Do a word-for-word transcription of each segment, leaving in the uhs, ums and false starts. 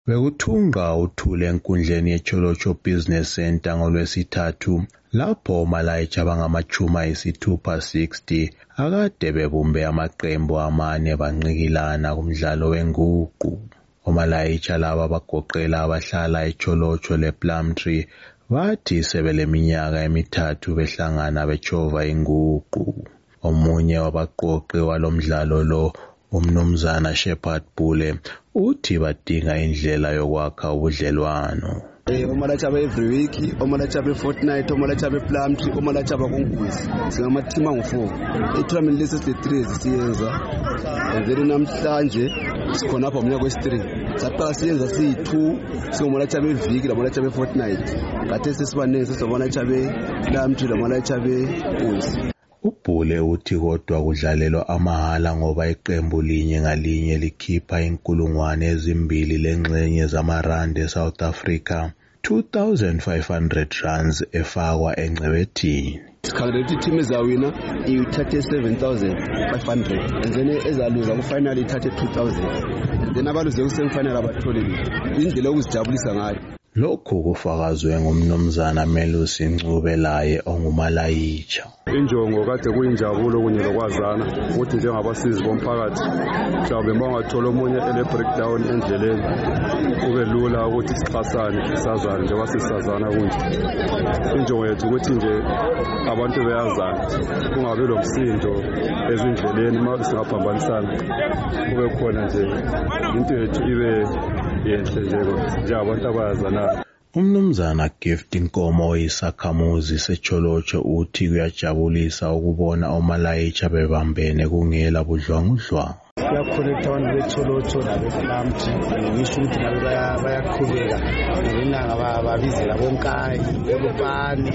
Bekuthunqa uthule enkundleni yeCholocho Business Centre ngolwesithathu lapho oMalaitsha abangamachumi ayisithupha sixty akade bebumbe amaqembu amane banqikilana kumdlalo wenguqu. OMalaitsha laba bagoqela abahlala eCholocho lePlumtree bathi sebeleminyaka emithathu behlangana bechova inguqu. Omunye wabaqoqi walomdlalo lo uMnumzana Shepherd Bhule uthi badinga indlela yokwakha ubudlelwano. OMalaitsha every week, OMalaitsha fortnight, OMalaitsha Plumtree, OMalaitsha kongukwisi. Singamateam angu-four. I-tournament lesi sile-three sisiyenza. And then namhlanje sikhona apha umnyaka wesi-three. Saqala siyenza siyi-two, singoMalaitsha beviki laMalaitsha be-fortnight. Kade sesibaningi sesiOMalaitsha be-Plumtree laMalaitsha be-Nkosi. uBhule uthi kodwa kudlalelwa amahala ngoba iqembu linye ngalinye likhipha inkulungwane ezimbili lengxenye zamarandi eSouth Africa, two thousand five hundred rands efakwa engcebethini. Sikhangela ukuthi team ezawina ithathe seven thousand five hundred and then ezaluza ku-final ithathe two thousand and then abaluze ku-semi-final abatholile. Indlela yokuzijabulisa ngayo. Lokhu kufakazwe ngumnumzana Melusi Ncube laye onguMalaitsha. Injongo kade kuyinjabulo kunye lokwazana ukuthi njengabasizi bomphakathi mhlawumbe bangathola omunye ele breakdown endleleni kube lula ukuthi sixhasane sazane njengoba sisazana kunje. Injongo yethu ukuthi nje abantu beyazana kungabe lo msindo ezindleleni uma singaphambanisana kube khona nje into yethu ibe yenhle nje njengabantu abayazana. Umnumzana Gift Nkomo oyisakhamuzi seCholocho uthi kuyajabulisa ukubona oMalaitsha bebambene kungela budlwangudlwangu. Kuyakhonekta abantu beCholocho labePlumtree ngisho ukuthi nabo bayaqhubeka ngenanga babizela bonkayi elupane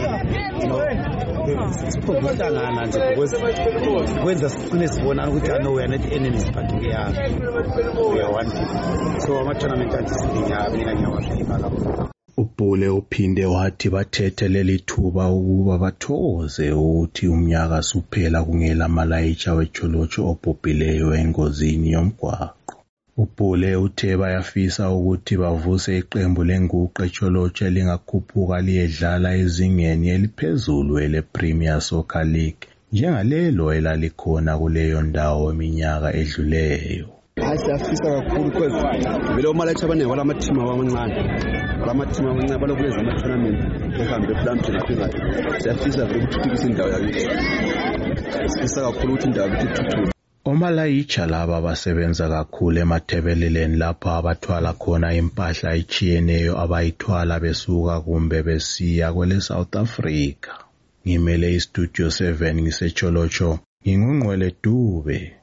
siphokuhlangana nje kwenza sicine sibonana ukuthi I know we are not enemies but we are we are one people. So ama-tournament antisiphinya mina ngiyawaphipa kakhulu. uBhule uphinde wathi bathethe leli thuba ukuba bathokoze ukuthi umnyaka suphela kungela Malaitsha weCholocho obhubhileyo engozini yomgwaqo. uBhule uthe bayafisa ukuthi bavuse iqembu lenguqu eCholocho elingakhuphuka liyedlala ezingeni eliphezulu elePremier Soccer League njengalelo elalikhona kuleyo ndawo eminyaka edluleyo. Asiyafisa kakhulu because vele oMalaitsha abaningi balamateam abancane. Balamateam abancane balokwenza ama-tournament behambe ePlumtree naphezulu. Siyafisa vele ukuthuthukisa indawo yakithi. Sifisa kakhulu ukuthi indawo yakithi ithuthuke. OMalaitsha laba basebenza kakhulu emathebeleleni lapho abathwala khona impahla etshiyeneyo abayithwala besuka kumbe besiya kwele South Africa. Ngimele iStudio seven ngiseCholocho, ngingungqwele Dube.